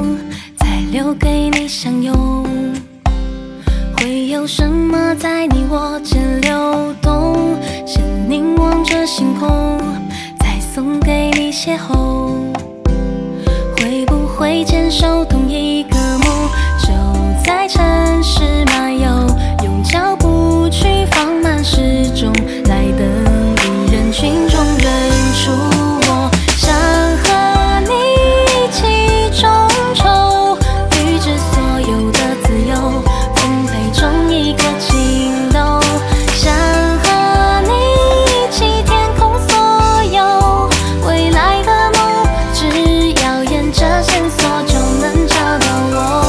再留给你享用。会有什么在你我间流动？先凝望着星空，再送给你邂逅。会不会坚守同一个梦？就在城市漫游，用脚步去放慢时钟，来等你人群中认出我。想和你一起众筹，预知所有的自由，丰沛中一颗情窦。想和你一起填空所有未来的梦，只要沿着线索就能找到我。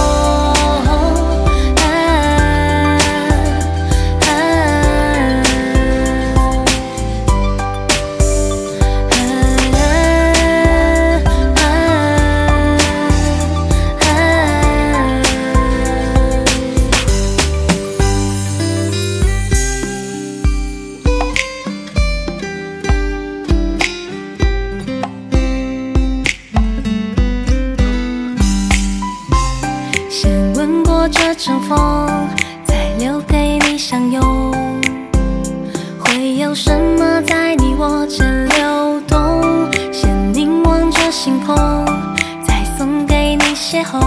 先吻过这阵风，再留给你享用。会有什么在你我间流动？先凝望着星空，再送给你邂逅。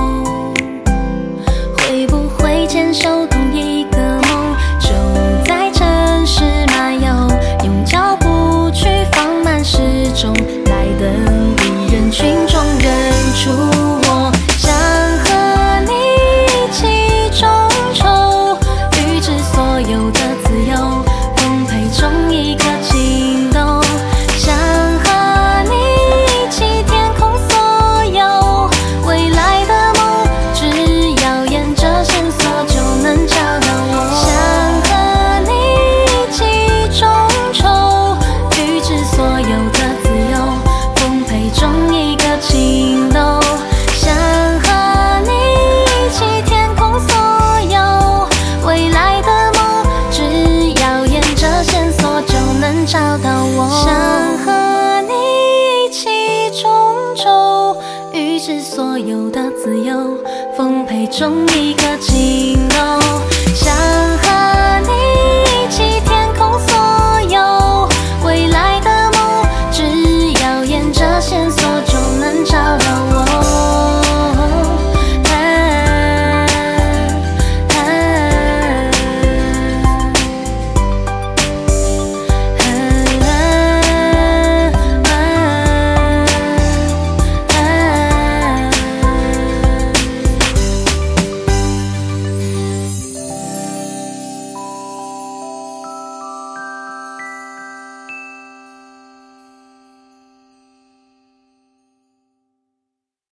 会不会坚守同一个梦？就在城市漫游，用脚步去放慢时钟，来等你人群中认出我。想和你一起众筹，预知所有的自由，丰沛中一颗情窦。想和你一起填空所有未来的梦，只要沿着线索就能找到我。想和你一起众筹，预知所有的自由，丰沛中一颗情窦。想和你一起填空所有未来的梦，只要沿着线索就能找到我。想和你一起众筹，预知所有的自由，丰沛中一颗情窦。想